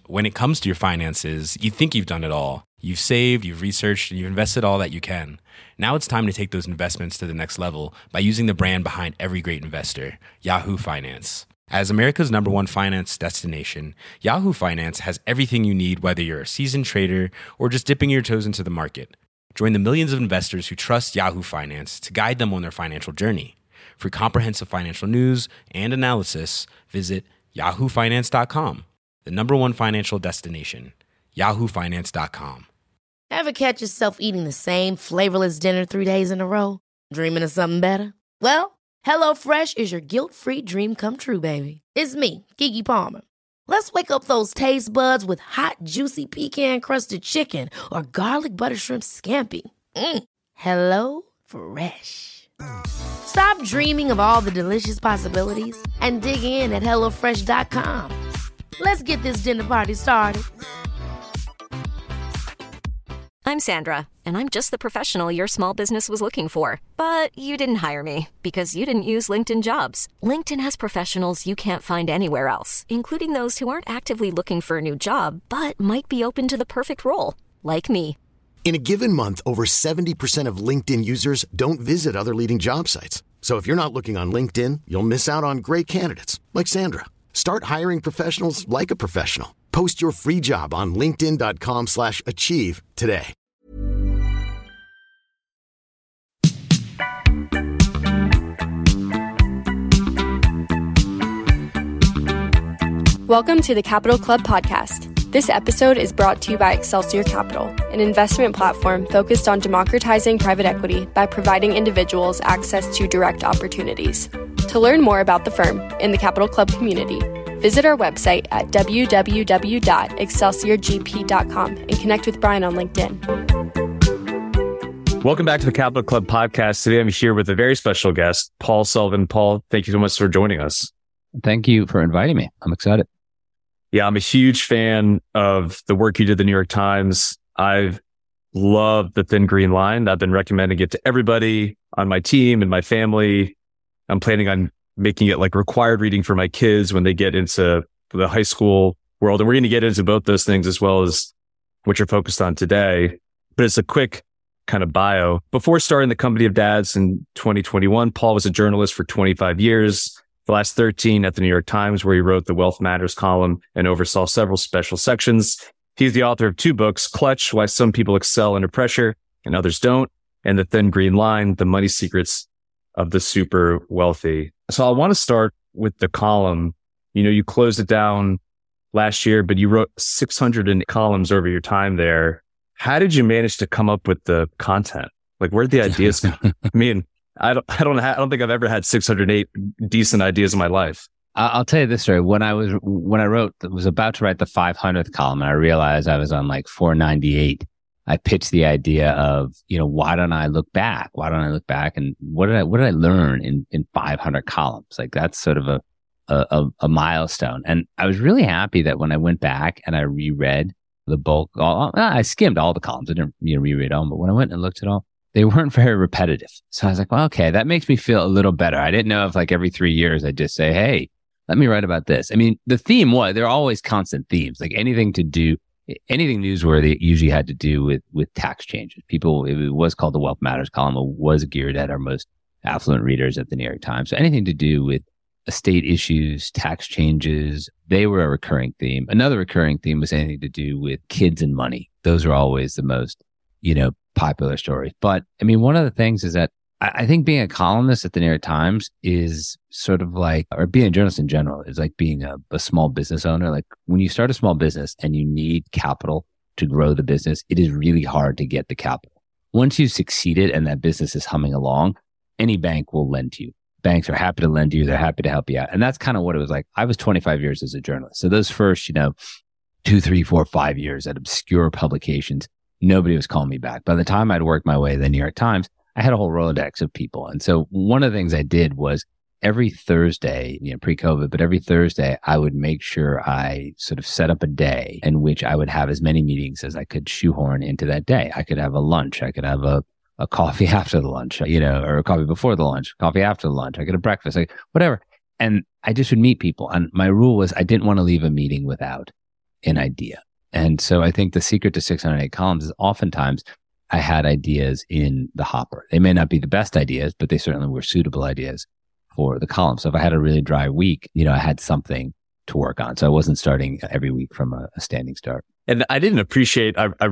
when it comes to your finances, you think you've done it all. You've saved, you've researched, and you've invested all that you can. Now it's time to take those investments to the next level by using the brand behind every great investor, Yahoo Finance. As America's #1 finance destination, Yahoo Finance has everything you need, whether you're a seasoned trader or just dipping your toes into the market. Join the millions of investors who trust Yahoo Finance to guide them on their financial journey. For comprehensive financial news and analysis, visit yahoofinance.com, the #1 financial destination, yahoofinance.com. Ever catch yourself eating the same flavorless dinner 3 days in a row? Dreaming of something better? Well, HelloFresh is your guilt-free dream come true, baby. It's me, Keke Palmer. Let's wake up those taste buds with hot, juicy pecan-crusted chicken or garlic butter shrimp scampi. Hello Fresh. Stop dreaming of all the delicious possibilities and dig in at HelloFresh.com. Let's get this dinner party started. I'm Sandra, and I'm just the professional your small business was looking for. But you didn't hire me because you didn't use LinkedIn Jobs. LinkedIn has professionals you can't find anywhere else, including those who aren't actively looking for a new job, but might be open to the perfect role, like me. In a given month, over 70% of LinkedIn users don't visit other leading job sites. So if you're not looking on LinkedIn, you'll miss out on great candidates like Sandra. Start hiring professionals like a professional. Post your free job on linkedin.com/achieve today. Welcome to the Capital Club podcast. This episode is brought to you by Excelsior Capital, an investment platform focused on democratizing private equity by providing individuals access to direct opportunities. To learn more about the firm and the Capital Club community, visit our website at www.excelsiorgp.com and connect with Brian on LinkedIn. Welcome back to the Capital Club podcast. Today I'm here with a very special guest, Paul Sullivan. Paul, thank you so much for joining us. Thank you for inviting me. I'm excited. Yeah, I'm a huge fan of the work you did at the New York Times. I've loved The Thin Green Line. I've been recommending it to everybody on my team and my family. I'm planning on making it like required reading for my kids when they get into the high school world. And we're going to get into both those things as well as what you're focused on today. But it's a quick kind of bio. Before starting the Company of Dads in 2021, Paul was a journalist for 25 years. The last 13 at the New York Times, where he wrote the Wealth Matters column and oversaw several special sections. He's the author of 2 books, Clutch, Why Some People Excel Under Pressure and Others Don't, and The Thin Green Line, The Money Secrets of the Super Wealthy. So I want to start with the column. You know, you closed it down last year, but you wrote 600 columns over your time there. How did you manage to come up with the content? Like, where did the ideas come? I mean, I don't think I've ever had 608 decent ideas in my life. I'll tell you this story. When I was about to write the 500th column, and I realized I was on like 498. I pitched the idea of, why don't I look back? Why don't I look back? And what did I learn in 500 columns? Like, that's sort of a milestone. And I was really happy that when I went back and I reread the bulk, I skimmed all the columns. I didn't reread all, but when I went and looked at all, they weren't very repetitive. So I was like, well, okay, that makes me feel a little better. I didn't know if like every 3 years I'd just say, hey, let me write about this. I mean, the theme was, there are always constant themes, like anything newsworthy usually had to do with tax changes. It was called the Wealth Matters column. It was geared at our most affluent readers at the New York Times. So anything to do with estate issues, tax changes, they were a recurring theme. Another recurring theme was anything to do with kids and money. Those are always the most, popular stories. But I mean, one of the things is that I think being a columnist at the New York Times is sort of like, or being a journalist in general, is like being a small business owner. Like, when you start a small business and you need capital to grow the business, it is really hard to get the capital. Once you've succeeded and that business is humming along, any bank will lend to you. Banks are happy to lend to you. They're happy to help you out. And that's kind of what it was like. I was 25 years as a journalist. So those first, 2, 3, 4, 5 years at obscure publications, nobody was calling me back. By the time I'd worked my way to the New York Times, I had a whole Rolodex of people. And so one of the things I did was every Thursday, pre-COVID, but every Thursday, I would make sure I sort of set up a day in which I would have as many meetings as I could shoehorn into that day. I could have a lunch. I could have a coffee after the lunch, or a coffee before the lunch, coffee after the lunch. I could have breakfast, whatever. And I just would meet people. And my rule was I didn't want to leave a meeting without an idea. And so I think the secret to 608 columns is oftentimes I had ideas in the hopper. They may not be the best ideas, but they certainly were suitable ideas for the column. So if I had a really dry week, I had something to work on. So I wasn't starting every week from a standing start. And I didn't appreciate,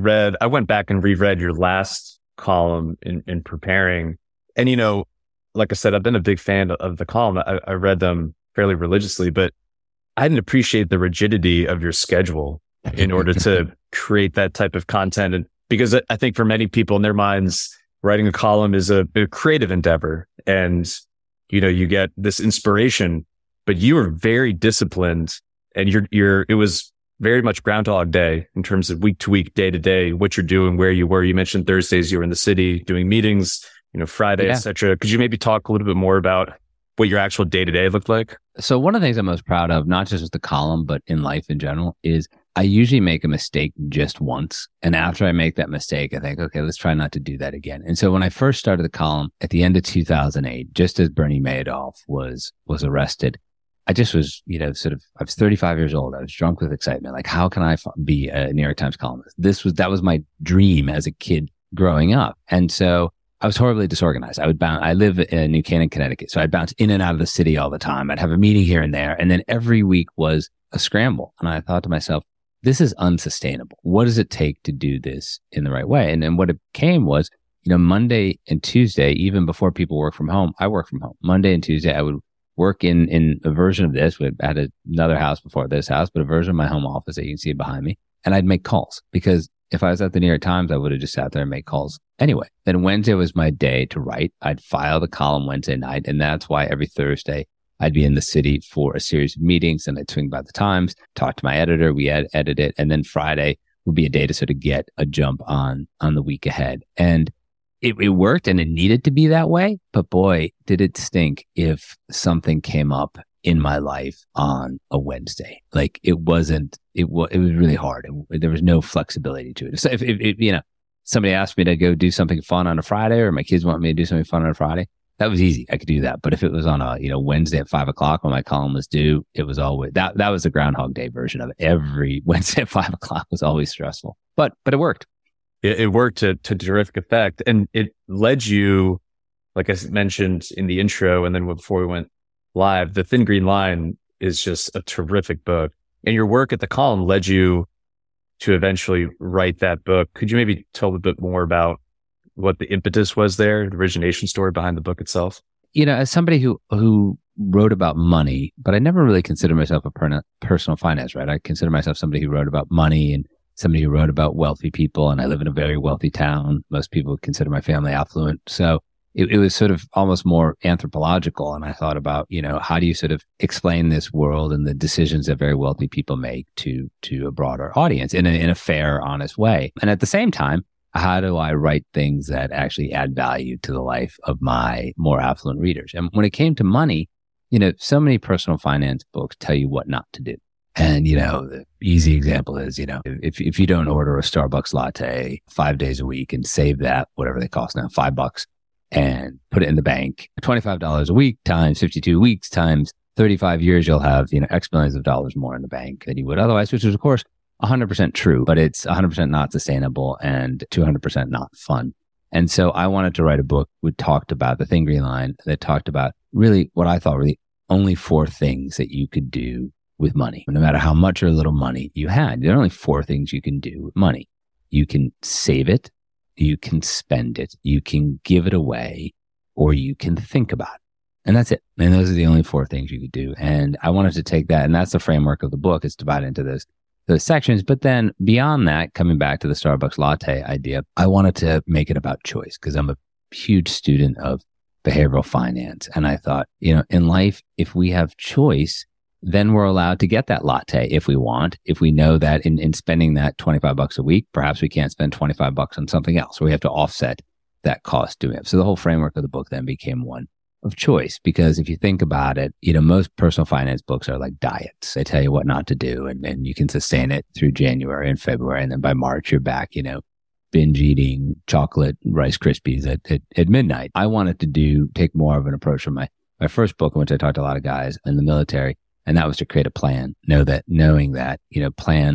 I went back and reread your last column in preparing. And, like I said, I've been a big fan of the column. I read them fairly religiously, but I didn't appreciate the rigidity of your schedule in order to create that type of content. And because I think for many people in their minds, writing a column is a creative endeavor. And, you get this inspiration, but you were very disciplined, and it was very much Groundhog Day in terms of week to week, day to day, what you're doing, where you were. You mentioned Thursdays you were in the city doing meetings, Friday, et cetera. Could you maybe talk a little bit more about what your actual day to day looked like? So one of the things I'm most proud of, not just with the column, but in life in general, is I usually make a mistake just once. And after I make that mistake, I think, okay, let's try not to do that again. And so when I first started the column at the end of 2008, just as Bernie Madoff was arrested, I just was, I was 35 years old. I was drunk with excitement. Like, how can I be a New York Times columnist? That was my dream as a kid growing up. And so I was horribly disorganized. I live in New Canaan, Connecticut. So I'd bounce in and out of the city all the time. I'd have a meeting here and there. And then every week was a scramble. And I thought to myself, this is unsustainable. What does it take to do this in the right way? And what it came was, Monday and Tuesday, even before people work from home, I work from home. Monday and Tuesday, I would work in a version of this. We had another house before this house, but a version of my home office that you can see behind me. And I'd make calls, because if I was at the New York Times, I would have just sat there and make calls anyway. Then Wednesday was my day to write. I'd file the column Wednesday night. And that's why every Thursday I'd be in the city for a series of meetings, and I'd swing by the Times, talk to my editor. We edit it. And then Friday would be a day to sort of get a jump on the week ahead. And it worked, and it needed to be that way. But boy, did it stink if something came up in my life on a Wednesday. Like, it was really hard. There was no flexibility to it. So if somebody asked me to go do something fun on a Friday, or my kids want me to do something fun on a Friday, that was easy. I could do that. But if it was on a, Wednesday at 5:00 when my column was due, it was always, that was the Groundhog Day version of it. Every Wednesday at 5:00 was always stressful, but it worked. It worked to terrific effect. And it led you, like I mentioned in the intro, and then before we went live, The Thin Green Line is just a terrific book. And your work at the column led you to eventually write that book. Could you maybe tell a bit more about what the impetus was there, the origination story behind the book itself? As somebody who wrote about money, but I never really considered myself a personal finance, right? I consider myself somebody who wrote about money and somebody who wrote about wealthy people. And I live in a very wealthy town. Most people would consider my family affluent. So it was sort of almost more anthropological. And I thought about, how do you sort of explain this world and the decisions that very wealthy people make to a broader audience in a fair, honest way? And at the same time, how do I write things that actually add value to the life of my more affluent readers? And when it came to money, so many personal finance books tell you what not to do. And, the easy example is, if you don't order a Starbucks latte 5 days a week and save that, whatever they cost now, $5, and put it in the bank, $25 a week times 52 weeks times 35 years, you'll have, X millions of dollars more in the bank than you would otherwise, which is, of course, 100% true, but it's 100% not sustainable and 200% not fun. And so I wanted to write a book that talked about The Thin Green Line, that talked about really what I thought were the only 4 things that you could do with money. No matter how much or little money you had, there are only 4 things you can do with money. You can save it, you can spend it, you can give it away, or you can think about it. And that's it. And those are the only 4 things you could do. And I wanted to take that, and that's the framework of the book. It's divided into those sections. But then beyond that, coming back to the Starbucks latte idea, I wanted to make it about choice, because I'm a huge student of behavioral finance. And I thought, in life, if we have choice, then we're allowed to get that latte if we want. If we know that in spending that $25 a week, perhaps we can't spend $25 on something else, or we have to offset that cost doing it. So the whole framework of the book then became one of choice, because if you think about it, most personal finance books are like diets. They tell you what not to do, and you can sustain it through January and February. And then by March, you're back, binge eating chocolate Rice Krispies at midnight. I wanted to take more of an approach from my first book, in which I talked to a lot of guys in the military. And that was to create a plan, knowing that, plans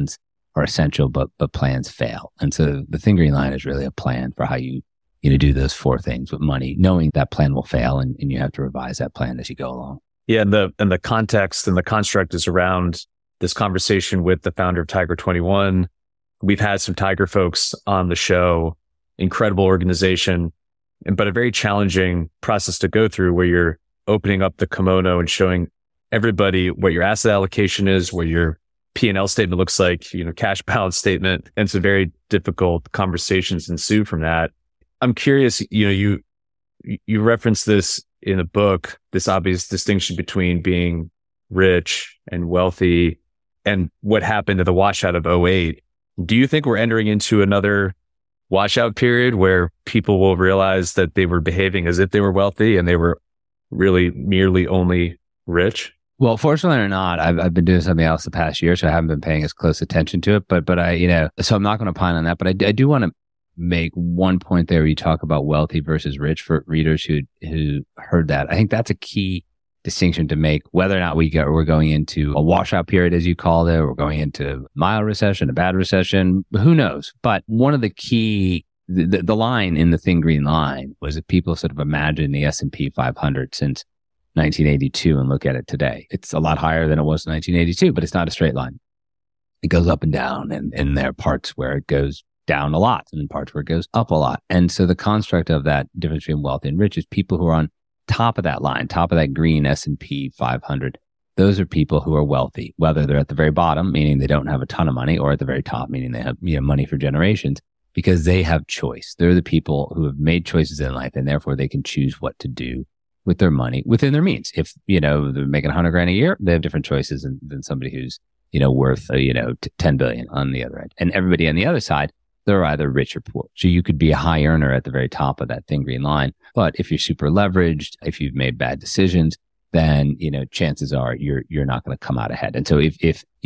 are essential, but plans fail. And so the Thin Green Line is really a plan for how you do those 4 things with money, knowing that plan will fail and you have to revise that plan as you go along. Yeah, and the context and the construct is around this conversation with the founder of Tiger 21. We've had some Tiger folks on the show, incredible organization, but a very challenging process to go through where you're opening up the kimono and showing everybody what your asset allocation is, what your P&L statement looks like, cash balance statement. And some very difficult conversations ensue from that. I'm curious, you reference this in the book, this obvious distinction between being rich and wealthy and what happened to the washout of 2008. Do you think we're entering into another washout period where people will realize that they were behaving as if they were wealthy and they were really merely only rich? Well, fortunately or not, I've been doing something else the past year, so I haven't been paying as close attention to it. But I, so I'm not going to opine on that. But I do want to make one point there where you talk about wealthy versus rich for readers who heard that. I think that's a key distinction to make, whether or not we're going into a washout period, as you called it, we're going into mild recession, a bad recession, who knows? But one of the key, the line in the Thin Green Line was that people sort of imagine the S&P 500 since 1982 and look at it today. It's a lot higher than it was in 1982, but it's not a straight line. It goes up and down, and there are parts where it goes down a lot and parts where it goes up a lot. And so the construct of that difference between wealthy and rich is people who are on top of that line, top of that green S&P 500. Those are people who are wealthy, whether they're at the very bottom, meaning they don't have a ton of money, or at the very top, meaning they have money for generations, because they have choice. They're the people who have made choices in life, and therefore they can choose what to do with their money within their means. If, they're making $100,000 a year, they have different choices than somebody who's, worth, 10 billion on the other end. And everybody on the other side, they're either rich or poor. So you could be a high earner at the very top of that Thin Green Line. But if you're super leveraged, if you've made bad decisions, then, chances are you're not going to come out ahead. And so if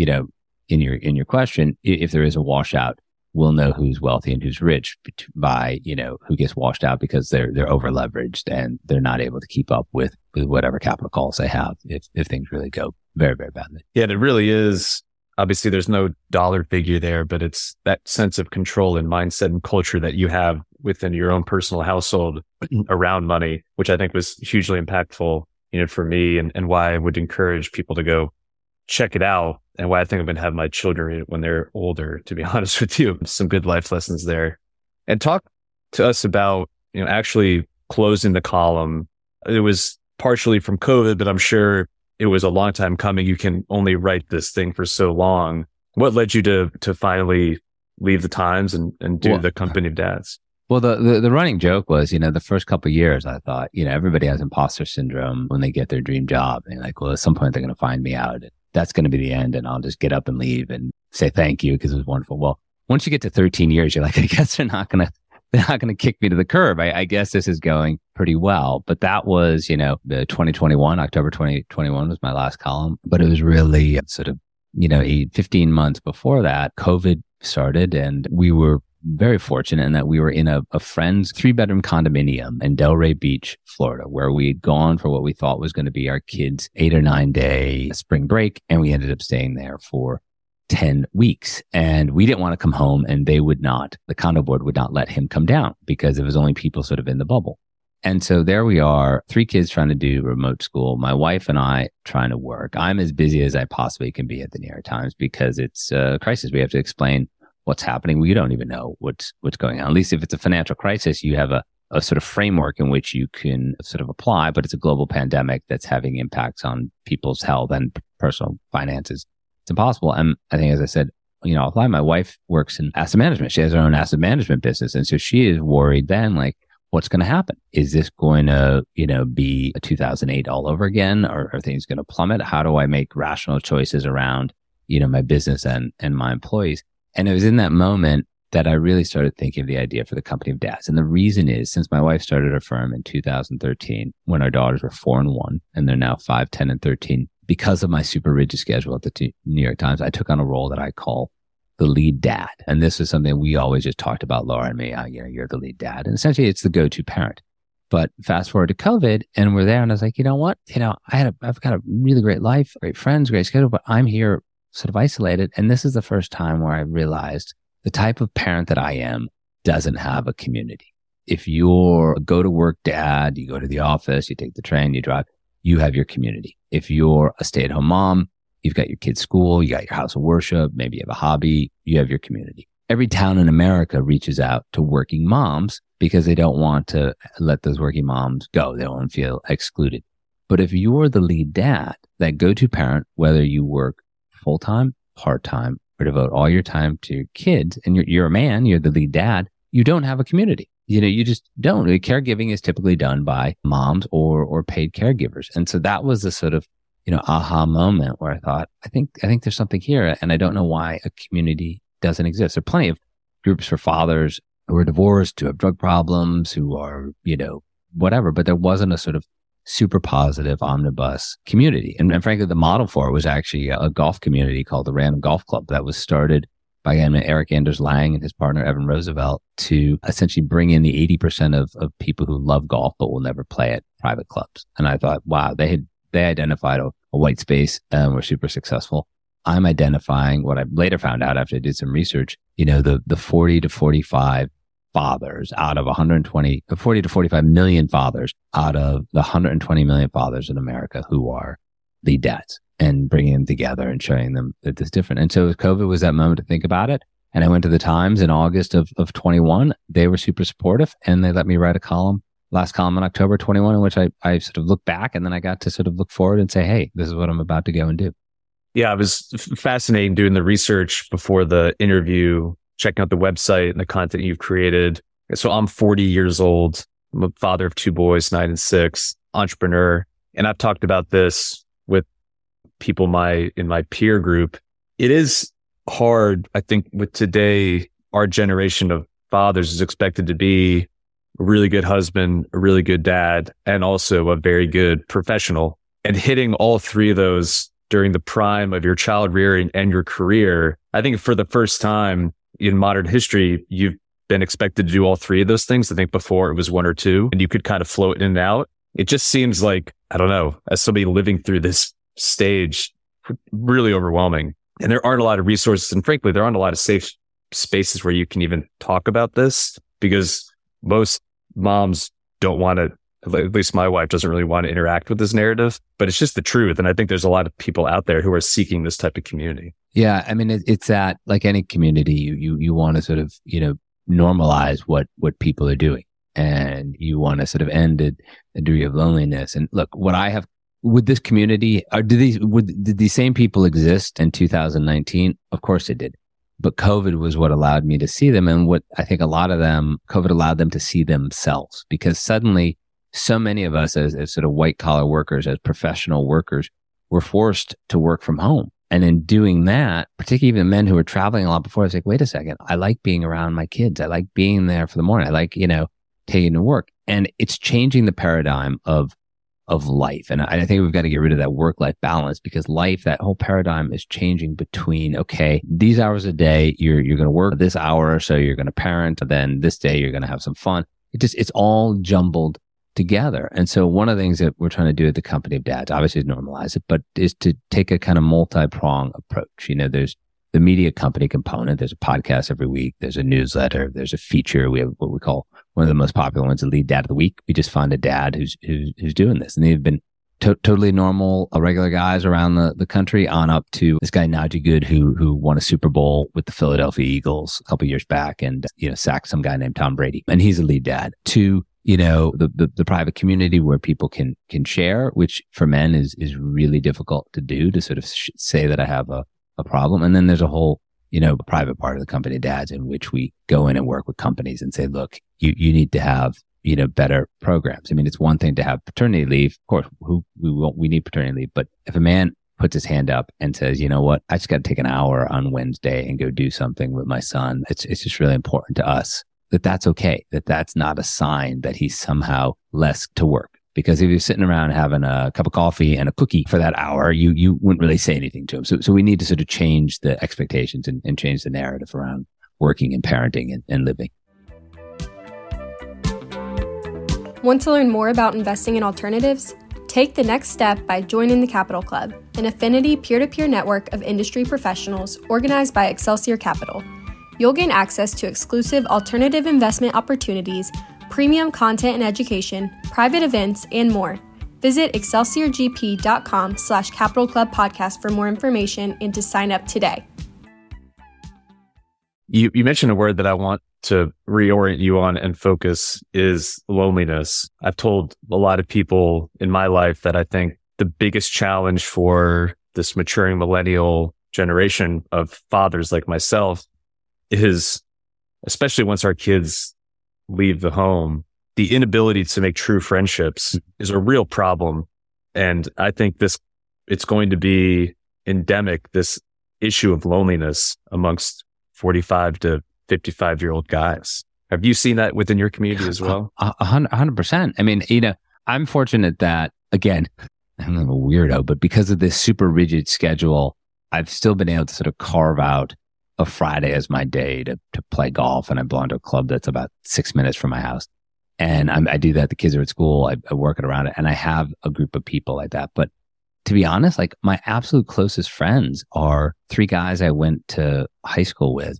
in your question, if there is a washout, we'll know who's wealthy and who's rich by, who gets washed out because they're over leveraged and they're not able to keep up with whatever capital calls they have if things really go very, very badly. Yeah, and it really is. Obviously, there's no dollar figure there, but it's that sense of control and mindset and culture that you have within your own personal household around money, which I think was hugely impactful, for me, and why I would encourage people to go check it out, and why I think I'm going to have my children read it when they're older, to be honest with you. Some good life lessons there. And talk to us about, actually closing the column. It was partially from COVID, but I'm sure it was a long time coming. You can only write this thing for so long. What led you to finally leave the Times and do the Company of Dads? Well, the running joke was, the first couple of years, I thought, everybody has imposter syndrome when they get their dream job. And like, well, at some point they're going to find me out. That's going to be the end. And I'll just get up and leave and say thank you because it was wonderful. Well, once you get to 13 years, you're like, I guess they're not going to kick me to the curb. I guess this is going pretty well. But that was, the October 2021 was my last column. But it was really sort of, 15 months before that, COVID started, and we were very fortunate in that we were in a friend's 3-bedroom condominium in Delray Beach, Florida, where we'd gone for what we thought was going to be our kids' 8 or 9 day spring break. And we ended up staying there for 10 weeks. And we didn't want to come home, and the condo board would not let him come down because it was only people sort of in the bubble. And so there we are, 3 kids trying to do remote school, my wife and I trying to work. I'm as busy as I possibly can be at the New York Times because it's a crisis. We have to explain what's happening. We don't even know what's going on. At least if it's a financial crisis, you have a sort of framework in which you can sort of apply, but it's a global pandemic that's having impacts on people's health and personal finances. It's impossible. And I think, as I said, I'll apply. My wife works in asset management. She has her own asset management business. And so she is worried then, like, what's going to happen? Is this going to, be a 2008 all over again? Or are things going to plummet? How do I make rational choices around, my business and my employees? And it was in that moment that I really started thinking of the idea for the Company of Dads. And the reason is, since my wife started her firm in 2013, when our daughters were 4 and 1, and they're now 5, 10, and 13, because of my super rigid schedule at the New York Times, I took on a role that I call the lead dad. And this is something we always just talked about, Laura and me. You're the lead dad. And essentially it's the go-to parent. But fast forward to COVID, and we're there, and I was like, you know what? I've got a really great life, great friends, great schedule, but I'm here sort of isolated. And this is the first time where I realized the type of parent that I am doesn't have a community. If you're a go to work dad, you go to the office, you take the train, you drive, you have your community. If you're a stay at home mom, you've got your kids' school, you got your house of worship, maybe you have a hobby, you have your community. Every town in America reaches out to working moms because they don't want to let those working moms go. They don't want to feel excluded. But if you're the lead dad, that go-to parent, whether you work full-time, part-time, or devote all your time to your kids, and you're a man, you're the lead dad, you don't have a community. You just don't. Caregiving is typically done by moms or paid caregivers. And so that was the sort of, aha moment where I thought, I think there's something here. And I don't know why a community doesn't exist. There are plenty of groups for fathers who are divorced, who have drug problems, who are, whatever, but there wasn't a sort of super positive omnibus community. And frankly, the model for it was actually a golf community called the Random Golf Club that was started by a guy named Eric Anders Lang and his partner, Evan Roosevelt, to essentially bring in the 80% of people who love golf but will never play at private clubs. And I thought, wow, they identified a white space and were super successful. I'm identifying what I later found out after I did some research, the 40 to 45 fathers out of 40 to 45 million fathers out of the 120 million fathers in America who are lead dads, and bringing them together and showing them that this is different. And so COVID was that moment to think about it. And I went to the Times in August of 21. They were super supportive and they let me write last column in October 21, in which I sort of look back, and then I got to sort of look forward and say, hey, this is what I'm about to go and do. Yeah, it was fascinating doing the research before the interview, checking out the website and the content you've created. So I'm 40 years old. I'm a father of 2 boys, 9 and 6, entrepreneur. And I've talked about this with people in my peer group. It is hard, I think, with today, our generation of fathers is expected to be a really good husband, a really good dad, and also a very good professional. And hitting all 3 of those during the prime of your child rearing and your career, I think for the first time in modern history, you've been expected to do all 3 of those things. I think before it was 1 or 2, and you could kind of float in and out. It just seems like, I don't know, as somebody living through this stage, really overwhelming. And there aren't a lot of resources. And frankly, there aren't a lot of safe spaces where you can even talk about this, because most moms don't want to, at least my wife doesn't really want to interact with this narrative, but it's just the truth. And I think there's a lot of people out there who are seeking this type of community. Yeah. I mean, it's that, like any community, you want to sort of, normalize what people are doing, and you want to sort of end a degree of loneliness. And look, what I have with this community, did these same people exist in 2019? Of course it did. But COVID was what allowed me to see them. And what I think a lot of them, COVID allowed them to see themselves, because suddenly so many of us as sort of white collar workers, as professional workers, were forced to work from home. And in doing that, particularly even men who were traveling a lot before, I was like, wait a second, I like being around my kids. I like being there for the morning. I like, taking to work. And it's changing the paradigm of life. And I think we've got to get rid of that work-life balance, because life, that whole paradigm is changing between, okay, these hours a day, you're going to work this hour or so, you're going to parent, then this day you're going to have some fun. It's all jumbled together. And so one of the things that we're trying to do at the Company of Dads, obviously is normalize it, but is to take a kind of multi-prong approach. There's the media company component. There's a podcast every week. There's a newsletter. There's a feature. We have what we call one of the most popular ones, the Lead Dad of the Week. We just find a dad who's doing this. And they've been totally normal, regular guys around the country, on up to this guy, Najee Good, who won a Super Bowl with the Philadelphia Eagles a couple years back and, sacked some guy named Tom Brady. And he's a lead dad. To the private community where people can share, which for men is really difficult to do, to sort of say that I have a problem. And then there's a whole, private part of the Company of Dads in which we go in and work with companies and say, look, you need to have, better programs. I mean, it's one thing to have paternity leave. Of course, we need paternity leave. But if a man puts his hand up and says, you know what, I just got to take an hour on Wednesday and go do something with my son, it's just really important to us that's okay, that's not a sign that he's somehow less to work. Because if you're sitting around having a cup of coffee and a cookie for that hour, you wouldn't really say anything to him. So we need to sort of change the expectations and change the narrative around working and parenting and living. Want to learn more about investing in alternatives? Take the next step by joining the Capital Club, an affinity peer-to-peer network of industry professionals organized by Excelsior Capital. You'll gain access to exclusive alternative investment opportunities, premium content and education, private events, and more. Visit excelsiorgp.com/Capital Club podcast for more information and to sign up today. You mentioned a word that I want to reorient you on and focus is loneliness. I've told a lot of people in my life that I think the biggest challenge for this maturing millennial generation of fathers like myself is, especially once our kids leave the home, the inability to make true friendships is a real problem. And I think it's going to be endemic, this issue of loneliness amongst 45 to 55-year-old guys. Have you seen that within your community as well? 100%. I mean, I'm fortunate that, again, I'm a weirdo, but because of this super rigid schedule, I've still been able to sort of carve out a Friday as my day to play golf. And I belong to a club that's about 6 minutes from my house. And I do that. The kids are at school. I work it around it. And I have a group of people like that. But to be honest, like my absolute closest friends are 3 guys I went to high school with,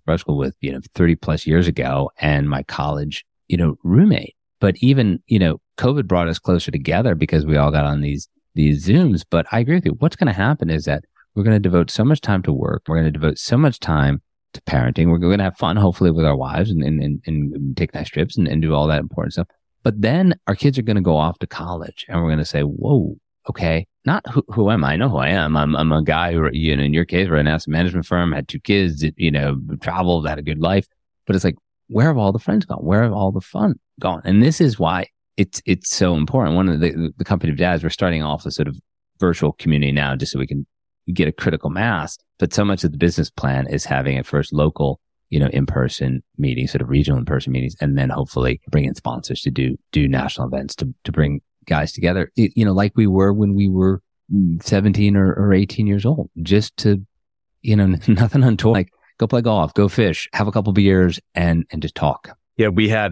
30 plus years ago, and my college, roommate. But even, COVID brought us closer together because we all got on these Zooms. But I agree with you. What's going to happen is that we're going to devote so much time to work. We're going to devote so much time to parenting. We're going to have fun, hopefully, with our wives and take nice trips and do all that important stuff. But then our kids are going to go off to college and we're going to say, whoa, okay, not who am I? I know who I am. I'm a guy who, in your case, we're an asset management firm, had 2 kids, traveled, had a good life. But it's like, where have all the friends gone? Where have all the fun gone? And this is why it's so important. One of the company of dads, we're starting off a sort of virtual community now just so we can get a critical mass. But so much of the business plan is having at first local, in-person meetings, sort of regional in-person meetings, and then hopefully bring in sponsors to do national events to bring guys together, like we were when we were 17 or 18 years old, just to, nothing untoward, like go play golf, go fish, have a couple beers and just talk. Yeah,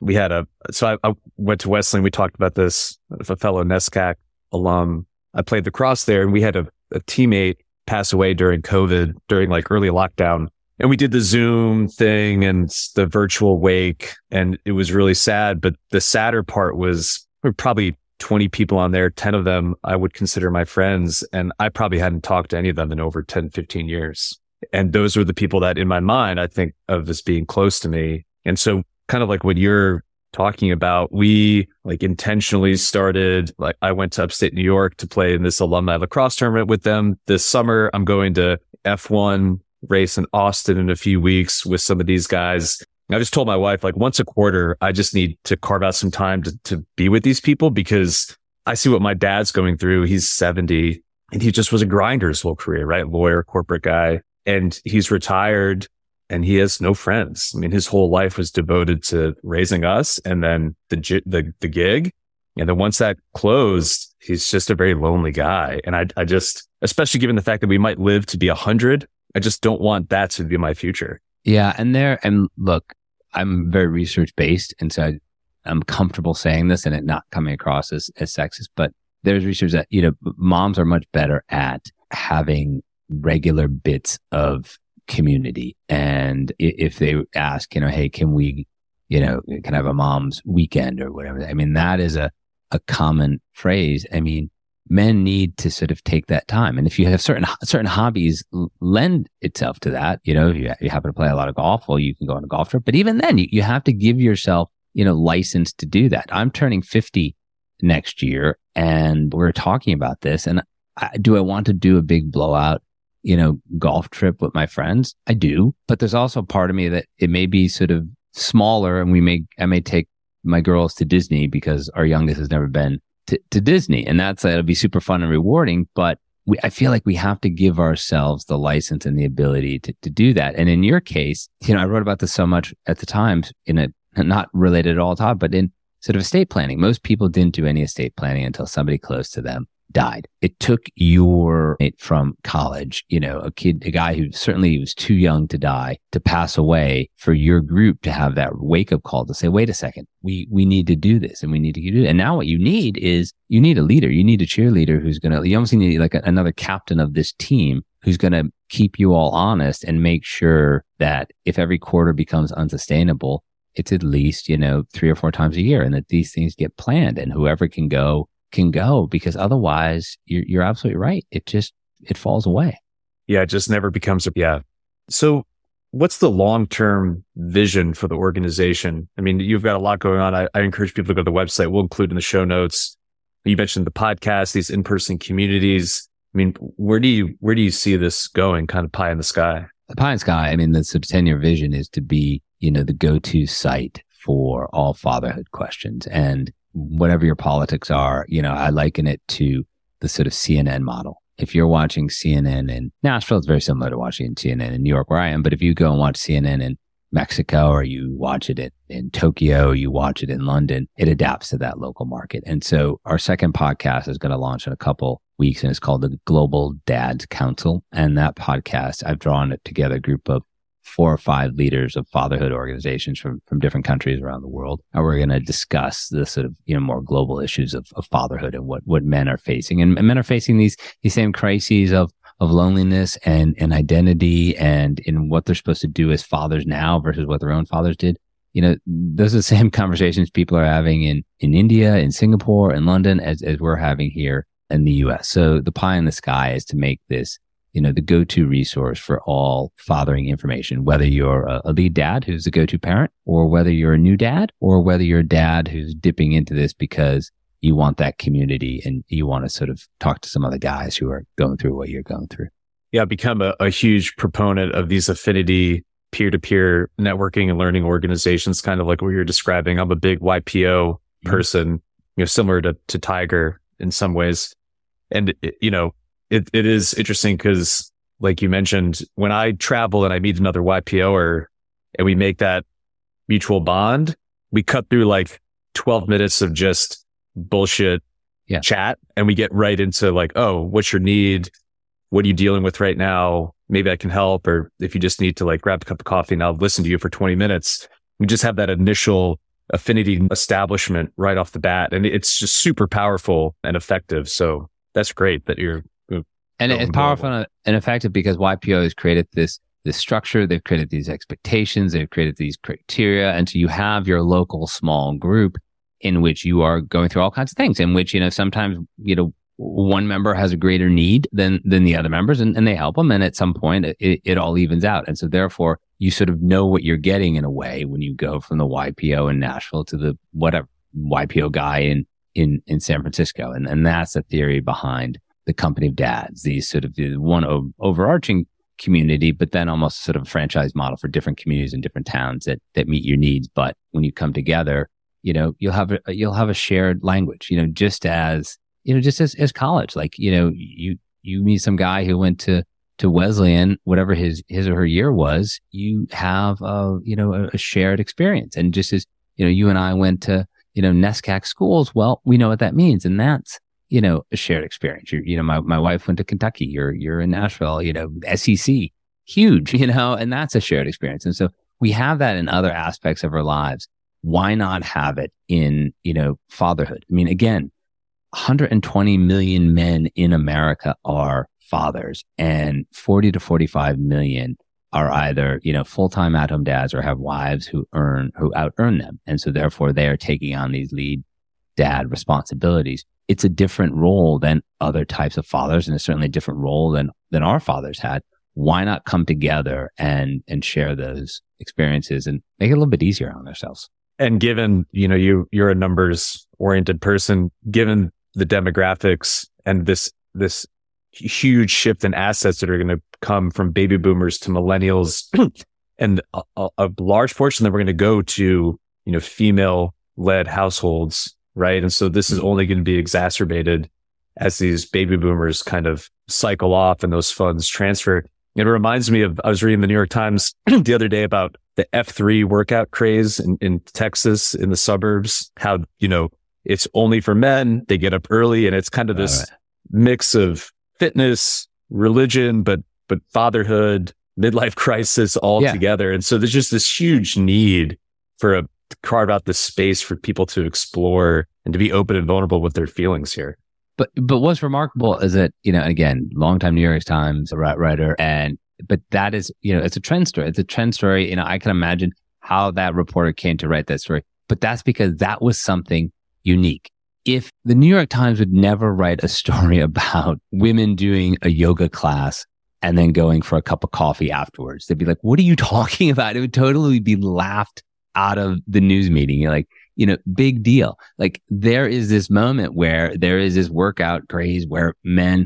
so I went to Wesleyan. We talked about this with a fellow NESCAC alum. I played lacrosse there and we had a teammate pass away during COVID, during like early lockdown. And we did the Zoom thing and the virtual wake, and it was really sad. But the sadder part was probably 20 people on there, 10 of them I would consider my friends. And I probably hadn't talked to any of them in over 10, 15 years. And those were the people that in my mind, I think of as being close to me. And so kind of like what you're talking about, we like intentionally started, like I went to upstate New York to play in this alumni lacrosse tournament with them. This summer, I'm going to F1 race in Austin in a few weeks with some of these guys. I just told my wife, like once a quarter, I just need to carve out some time to be with these people because I see what my dad's going through. He's 70 and he just was a grinder his whole career, right? Lawyer, corporate guy. And he's retired and he has no friends. I mean, his whole life was devoted to raising us and then the gig. And then once that closed, he's just a very lonely guy. And I just, especially given the fact that we might live to be 100, I just don't want that to be my future. Yeah. And look, I'm very research based. And so I'm comfortable saying this and it not coming across as sexist, but there's research that, moms are much better at having regular bits of community. And if they ask, hey, can we, can I have a mom's weekend or whatever? I mean, that is a common phrase. I mean, men need to sort of take that time. And if you have certain hobbies lend itself to that, if you happen to play a lot of golf, well, you can go on a golf trip. But even then, you have to give yourself, license to do that. I'm turning 50 next year and we're talking about this. And do I want to do a big blowout, golf trip with my friends? I do. But there's also a part of me that it may be sort of smaller and I may take my girls to Disney because our youngest has never been to Disney. And that'll be super fun and rewarding. But I feel like we have to give ourselves the license and the ability to do that. And in your case, I wrote about this so much at the Times not related at all to, but in sort of estate planning. Most people didn't do any estate planning until somebody close to them died. It took your from college, a guy who certainly was too young to die, to pass away, for your group to have that wake up call to say, wait a second, we need to do this and we need to do it. And now what you need is you need a leader. You need a cheerleader who's you almost need like another captain of this team who's going to keep you all honest and make sure that if every quarter becomes unsustainable, it's at least, 3 or 4 times a year, and that these things get planned, and whoever can go, because otherwise you're absolutely right. It falls away. Yeah. It just never becomes So what's the long-term vision for the organization? I mean, you've got a lot going on. I encourage people to go to the website. We'll include in the show notes. You mentioned the podcast, these in-person communities. I mean, where do you see this going? Kind of pie in the sky? The pie in the sky. I mean, the sort of 10-year vision is to be, the go-to site for all fatherhood questions. And whatever your politics are, I liken it to the sort of CNN model. If you're watching CNN in Nashville, it's very similar to watching CNN in New York, where I am. But if you go and watch CNN in Mexico, or you watch it in Tokyo, you watch it in London, it adapts to that local market. And so our second podcast is going to launch in a couple weeks, and it's called the Global Dads Council. And that podcast, I've drawn together a group of 4 or 5 leaders of fatherhood organizations from different countries around the world. And we're going to discuss the sort of, more global issues of fatherhood and what men are facing. And men are facing these same crises of loneliness and identity, and in what they're supposed to do as fathers now versus what their own fathers did. Those are the same conversations people are having in India, in Singapore, in London, as we're having here in the US. So the pie in the sky is to make this, the go-to resource for all fathering information, whether you're a lead dad who's the go-to parent, or whether you're a new dad, or whether you're a dad who's dipping into this because you want that community and you want to sort of talk to some other guys who are going through what you're going through. Yeah, I've become a huge proponent of these affinity peer-to-peer networking and learning organizations, kind of like what you're describing. I'm a big YPO person, similar to Tiger in some ways. And, it is interesting because, like you mentioned, when I travel and I meet another YPOer and we make that mutual bond, we cut through like 12 minutes of just bullshit chat, and we get right into like, oh, what's your need? What are you dealing with right now? Maybe I can help. Or if you just need to like grab a cup of coffee and I'll listen to you for 20 minutes. We just have that initial affinity establishment right off the bat. And it's just super powerful and effective. So that's great that you're. And it's powerful and effective because YPO has created this structure. They've created these expectations. They've created these criteria. And so you have your local small group in which you are going through all kinds of things, in which, sometimes, one member has a greater need than the other members, and they help them. And at some point it all evens out. And so therefore you sort of know what you're getting in a way when you go from the YPO in Nashville to the whatever YPO guy in San Francisco. And that's the theory behind the Company of Dads, these sort of one overarching community, but then almost sort of a franchise model for different communities and different towns that meet your needs. But when you come together, you'll have a shared language, just as college, like, you meet some guy who went to Wesleyan, whatever his or her year was, you have a shared experience. And just as, you and I went to, NESCAC schools, well, we know what that means. And that's, a shared experience. My wife went to Kentucky, you're in Nashville, SEC, huge, and that's a shared experience. And so we have that in other aspects of our lives. Why not have it in, fatherhood? I mean, again, 120 million men in America are fathers, and 40 to 45 million are either, full-time at-home dads or have wives who out-earn them. And so therefore they are taking on these lead dad responsibilities. It's a different role than other types of fathers, and it's certainly a different role than our fathers had. Why not come together and share those experiences and make it a little bit easier on ourselves? And given, you're a numbers oriented person, given the demographics and this huge shift in assets that are going to come from baby boomers to millennials, and a large portion that we're going to go to, female led households, right? And so this is only going to be exacerbated as these baby boomers kind of cycle off and those funds transfer. It reminds me of, I was reading the New York Times the other day about the F3 workout craze in Texas, in the suburbs, how, it's only for men. They get up early, and it's kind of this mix of fitness, religion, but fatherhood, midlife crisis all together. And so there's just this huge need to carve out this space for people to explore and to be open and vulnerable with their feelings here. But what's remarkable is that, again, longtime New York Times writer, but that is, it's a trend story. It's a trend story. I can imagine how that reporter came to write that story, but that's because that was something unique. If the New York Times would never write a story about women doing a yoga class and then going for a cup of coffee afterwards, they'd be like, what are you talking about? It would totally be laughed out of the news meeting. You're like, big deal. Like there is this moment where there is this workout craze where men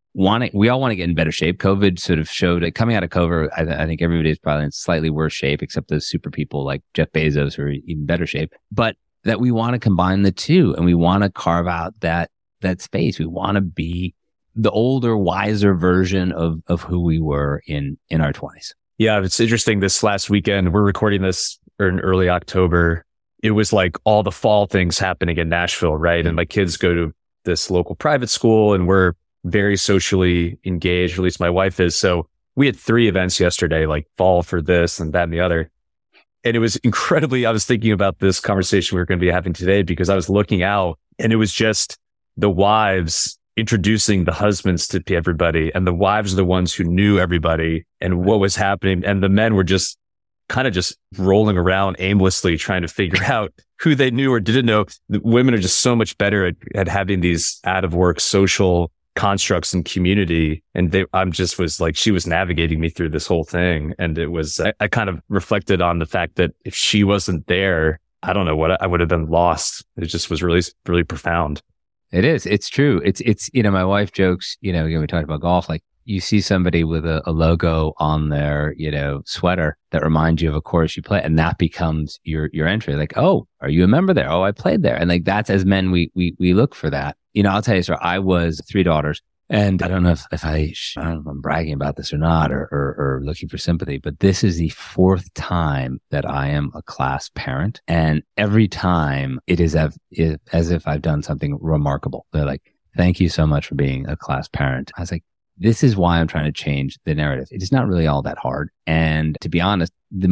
we all want to get in better shape. COVID sort of showed it coming out of COVID. I think everybody's probably in slightly worse shape, except those super people like Jeff Bezos who are in better shape, but that we want to combine the two and we want to carve out that space. We want to be the older, wiser version of who we were in our 20s. Yeah, it's interesting. This last weekend, we're recording this in early October. It was like all the fall things happening in Nashville, right? And my kids go to this local private school and we're very socially engaged, at least my wife is. So we had 3 events yesterday, like fall for this and that and the other. And it was incredibly, I was thinking about this conversation we were going to be having today because I was looking out and it was just the wives introducing the husbands to everybody. And the wives are the ones who knew everybody and what was happening. And the men were just kind of just rolling around aimlessly trying to figure out who they knew or didn't know. The women are just so much better at having these out of work social constructs and community. And she was navigating me through this whole thing. And it was, I kind of reflected on the fact that if she wasn't there, I don't know what I would have been lost. It just was really, really profound. It is. It's true. It's, my wife jokes, again, we talked about golf, like you see somebody with a logo on their, sweater that reminds you of a course you play, and that becomes your entry. Like, oh, are you a member there? Oh, I played there. And like, that's as men, we look for that. I'll tell you, sir, I was 3 daughters, and I don't know if I'm bragging about this or not, or looking for sympathy, but this is the 4th time that I am a class parent. And every time it is as if I've done something remarkable. They're like, thank you so much for being a class parent. I was like, this is why I'm trying to change the narrative. It is not really all that hard. And to be honest,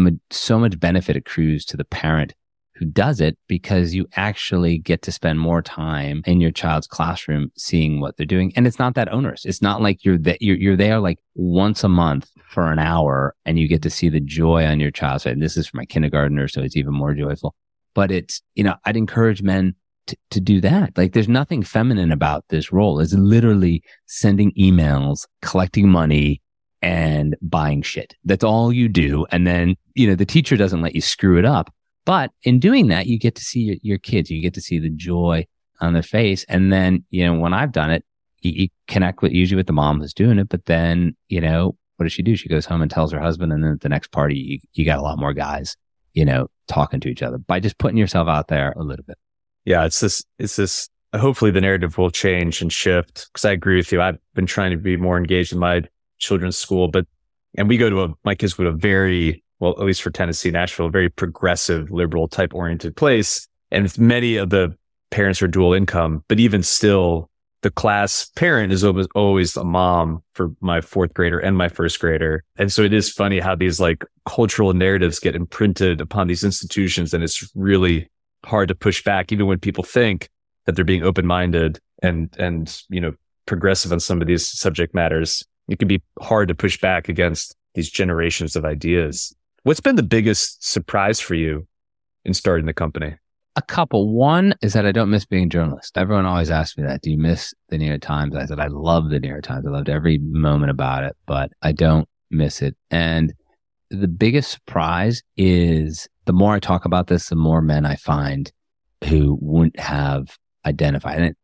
so much benefit accrues to the parent who does it because you actually get to spend more time in your child's classroom seeing what they're doing. And it's not that onerous. It's not like you're there like once a month for an hour and you get to see the joy on your child's face. And this is for my kindergartner, so it's even more joyful. But it's, I'd encourage men to do that. Like there's nothing feminine about this role. It's literally sending emails, collecting money, and buying shit. That's all you do. And then, the teacher doesn't let you screw it up. But in doing that, you get to see your kids. You get to see the joy on their face. And then, when I've done it, you connect usually with the mom who's doing it. But then, what does she do? She goes home and tells her husband. And then at the next party, you got a lot more guys, talking to each other by just putting yourself out there a little bit. Yeah, it's this, hopefully the narrative will change and shift because I agree with you. I've been trying to be more engaged in my children's school, and we go to my kids go to a very, well, at least for Tennessee, Nashville, a very progressive, liberal type oriented place. And many of the parents are dual income, but even still, the class parent is always a mom for my 4th grader and my 1st grader. And so it is funny how these like cultural narratives get imprinted upon these institutions. And it's really hard to push back, even when people think that they're being open-minded and progressive on some of these subject matters. It can be hard to push back against these generations of ideas. What's been the biggest surprise for you in starting the company? A couple. One is that I don't miss being a journalist. Everyone always asks me that. Do you miss the New York Times? I said, I love the New York Times. I loved every moment about it, but I don't miss it. And the biggest surprise is the more I talk about this, the more men I find who wouldn't have identified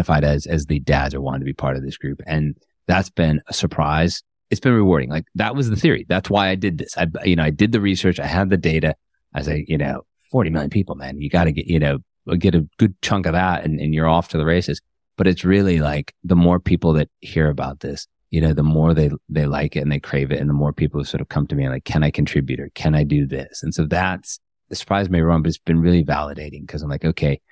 as the dads or wanted to be part of this group. And that's been a surprise. It's been rewarding. Like that was the theory. That's why I did this. I did the research. I had the data. I say, 40 million people, man, you got to get a good chunk of that and you're off to the races. But it's really like the more people that hear about this, the more they like it and they crave it. And the more people who sort of come to me and like, can I contribute or can I do this? And so the surprise may run, but it's been really validating because I'm like, okay,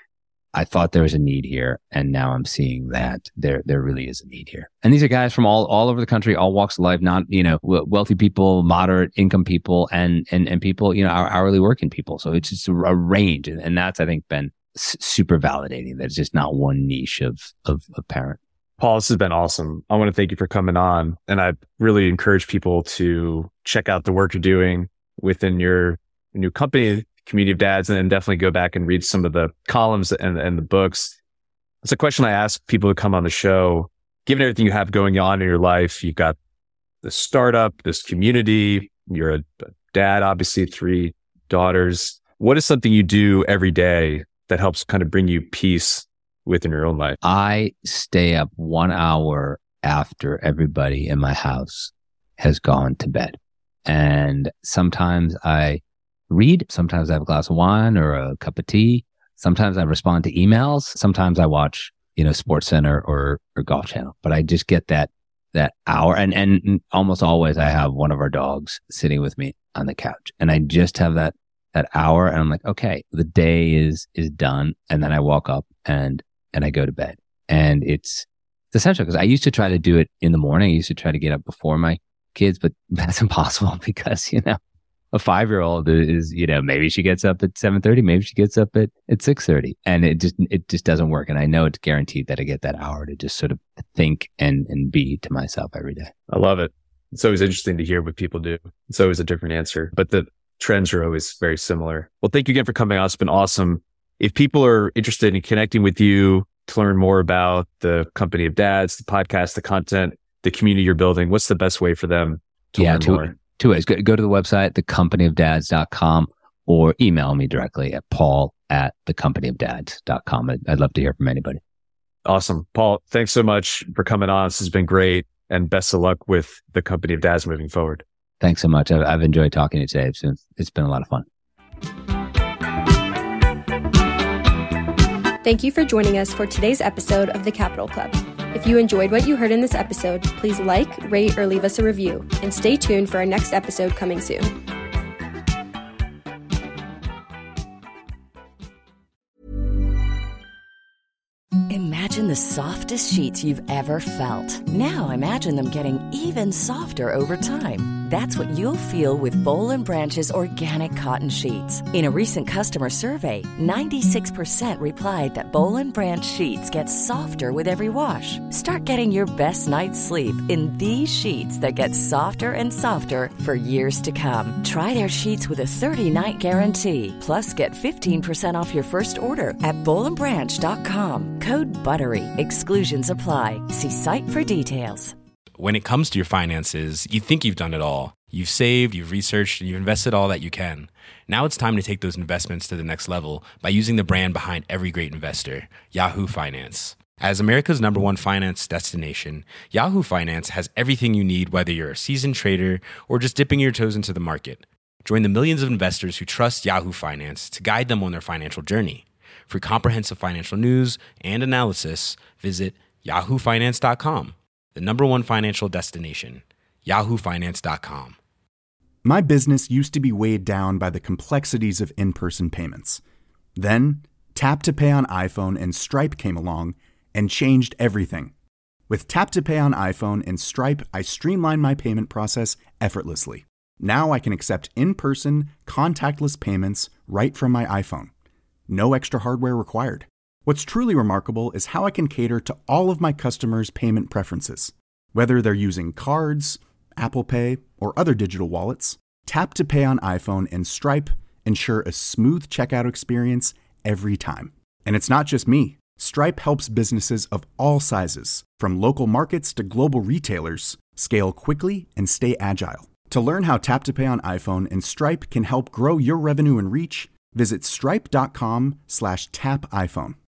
I thought there was a need here, and now I'm seeing that there really is a need here. And these are guys from all over the country, all walks of life, not, wealthy people, moderate income people, and people, our hourly working people. So it's just a range. And that's, I think, been super validating that it's just not one niche of parent. Paul, this has been awesome. I want to thank you for coming on. And I really encourage people to check out the work you're doing within your new company, Community of Dads, and then definitely go back and read some of the columns and the books. It's a question I ask people who come on the show. Given everything you have going on in your life, you've got the startup, this community, you're a dad, obviously 3 daughters. What is something you do every day that helps kind of bring you peace within your own life? I stay up 1 hour after everybody in my house has gone to bed. And sometimes I read, sometimes I have a glass of wine or a cup of tea. Sometimes I respond to emails. Sometimes I watch, Sports Center or Golf Channel. But I just get that hour. And almost always I have one of our dogs sitting with me on the couch. And I just have that hour, and I'm like, okay, the day is done. And then I walk up and I go to bed. And it's essential because I used to try to do it in the morning. I used to try to get up before my kids, but that's impossible because, a 5-year-old is, maybe she gets up at 7:30, maybe she gets up at 6:30, and it just doesn't work. And I know it's guaranteed that I get that hour to just sort of think and be to myself every day. I love it. It's always interesting to hear what people do. It's always a different answer, but the trends are always very similar. Well, thank you again for coming on. It's been awesome. If people are interested in connecting with you to learn more about the Company of Dads, the podcast, the content, the community you're building, what's the best way for them to learn more? 2 ways. Go to the website, thecompanyofdads.com, or email me directly at paul@thecompanyofdads.com. I'd love to hear from anybody. Awesome. Paul, thanks so much for coming on. This has been great, and best of luck with the Company of Dads moving forward. Thanks so much. I've enjoyed talking to you today. It's been a lot of fun. Thank you for joining us for today's episode of The Capital Club. If you enjoyed what you heard in this episode, please like, rate, or leave us a review, and stay tuned for our next episode coming soon. Imagine the softest sheets you've ever felt. Now imagine them getting even softer over time. That's what you'll feel with Boll & Branch's organic cotton sheets. In a recent customer survey, 96% replied that Boll & Branch sheets get softer with every wash. Start getting your best night's sleep in these sheets that get softer and softer for years to come. Try their sheets with a 30-night guarantee. Plus, get 15% off your first order at bollandbranch.com. Code BUTTERY. Exclusions apply. See site for details. When it comes to your finances, you think you've done it all. You've saved, you've researched, and you've invested all that you can. Now it's time to take those investments to the next level by using the brand behind every great investor, Yahoo Finance. As America's #1 finance destination, Yahoo Finance has everything you need, whether you're a seasoned trader or just dipping your toes into the market. Join the millions of investors who trust Yahoo Finance to guide them on their financial journey. For comprehensive financial news and analysis, visit yahoofinance.com. The #1 financial destination, yahoofinance.com. My business used to be weighed down by the complexities of in-person payments. Then, Tap to Pay on iPhone and Stripe came along and changed everything. With Tap to Pay on iPhone and Stripe, I streamlined my payment process effortlessly. Now I can accept in-person, contactless payments right from my iPhone. No extra hardware required. What's truly remarkable is how I can cater to all of my customers' payment preferences. Whether they're using cards, Apple Pay, or other digital wallets, Tap to Pay on iPhone and Stripe ensure a smooth checkout experience every time. And it's not just me. Stripe helps businesses of all sizes, from local markets to global retailers, scale quickly and stay agile. To learn how Tap to Pay on iPhone and Stripe can help grow your revenue and reach, visit stripe.com/tapiphone.